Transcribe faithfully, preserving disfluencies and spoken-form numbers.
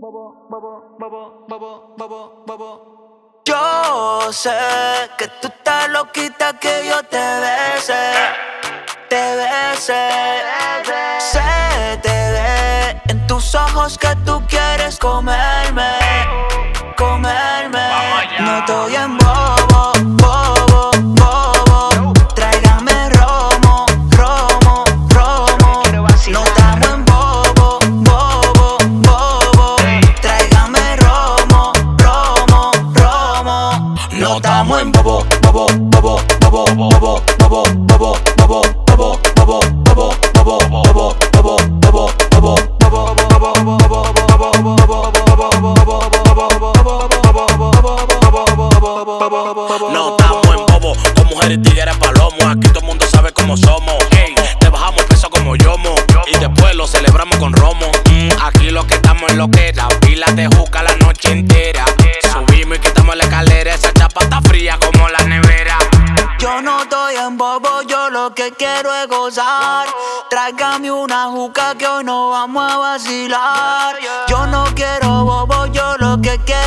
Yo sé que tú estás loquita que yo te bese, te bese. Se te ve en tus ojos que tú quieres comerme, comerme. No estoy en bobo, bobo, bobo. Tráigame romo, romo, romo. No estamos en bobo, bobo, bobo. Tráigame romo, romo, romo. No estamos en bobo, bobo, bobo, bobo, bobo, bobo, bobo, bobo, bobo, bobo, bobo, bobo, bobo, bobo, bobo, no estamos en bobo, con mujeres y tigres palomo. Aquí todo el mundo sabe cómo somos. Ey, te bajamos el peso como yomo y después lo celebramos con romo. Mm, aquí lo que estamos es lo que era. Pilas de juca la noche entera. Subimos y quitamos la escalera. Esa chapa está fría como la nevera. Yo no estoy en bobo, yo lo que quiero es gozar. Tráigame una juca que hoy no vamos a vacilar. Yo no quiero bobo, yo lo que quiero